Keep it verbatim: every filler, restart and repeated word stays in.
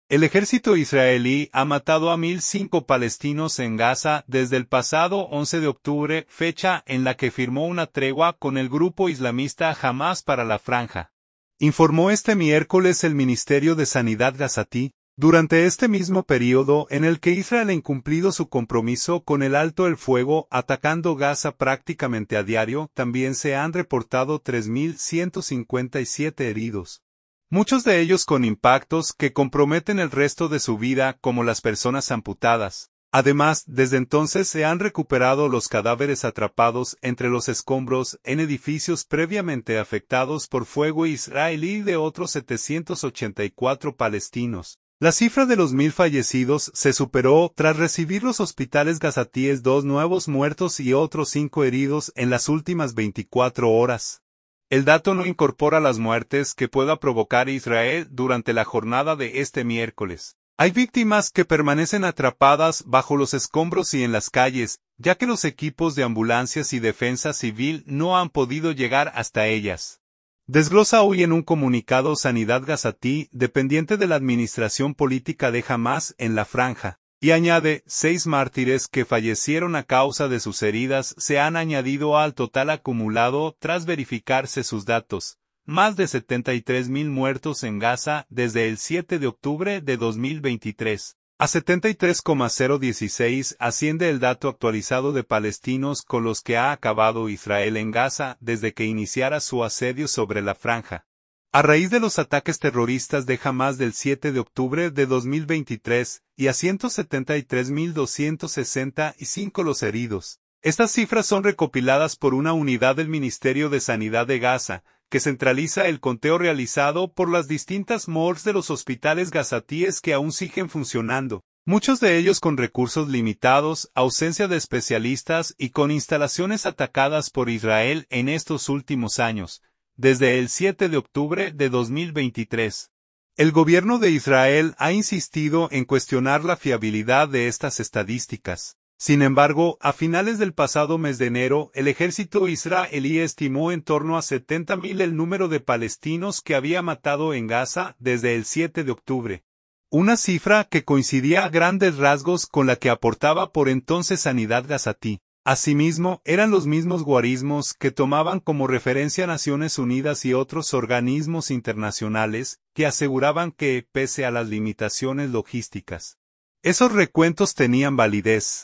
El ejército israelí ha matado a mil cinco palestinos en Gaza desde el pasado once de octubre, fecha en la que firmó una tregua con el grupo islamista Hamás para la franja. Informó este miércoles el Ministerio de Sanidad gazatí. Durante este mismo periodo en el que Israel ha incumplido su compromiso con el alto el fuego atacando Gaza prácticamente a diario, también se han reportado tres mil ciento cincuenta y siete heridos. Muchos de ellos con impactos que comprometen el resto de su vida, como las personas amputadas. Además, desde entonces se han recuperado los cadáveres atrapados entre los escombros en edificios previamente afectados por fuego israelí de otros setecientos ochenta y cuatro palestinos. La cifra de los mil fallecidos se superó tras recibir los hospitales gazatíes dos nuevos muertos y otros cinco heridos en las últimas veinticuatro horas. El dato no incorpora las muertes que pueda provocar Israel durante la jornada de este miércoles. Hay víctimas que permanecen atrapadas bajo los escombros y en las calles, ya que los equipos de ambulancias y defensa civil no han podido llegar hasta ellas. Desglosa hoy en un comunicado Sanidad gazatí, dependiente de la administración política de Hamás en la franja, y añade, seis mártires que fallecieron a causa de sus heridas se han añadido al total acumulado tras verificarse sus datos, más de setenta y tres mil muertos en Gaza desde el siete de octubre de dos mil veintitrés. A setenta y tres mil dieciséis asciende el dato actualizado de palestinos con los que ha acabado Israel en Gaza desde que iniciara su asedio sobre la franja. A raíz de los ataques terroristas de Hamás del siete de octubre de dos mil veintitrés y a ciento setenta y tres mil doscientos sesenta y cinco los heridos. Estas cifras son recopiladas por una unidad del Ministerio de Sanidad de Gaza, que centraliza el conteo realizado por las distintas morgues de los hospitales gazatíes que aún siguen funcionando, muchos de ellos con recursos limitados, ausencia de especialistas y con instalaciones atacadas por Israel en estos últimos años, desde el siete de octubre de dos mil veintitrés. El gobierno de Israel ha insistido en cuestionar la fiabilidad de estas estadísticas. Sin embargo, a finales del pasado mes de enero, el ejército israelí estimó en torno a setenta mil el número de palestinos que había matado en Gaza desde el siete de octubre. Una cifra que coincidía a grandes rasgos con la que aportaba por entonces Sanidad gazatí. Asimismo, eran los mismos guarismos que tomaban como referencia Naciones Unidas y otros organismos internacionales, que aseguraban que, pese a las limitaciones logísticas, esos recuentos tenían validez.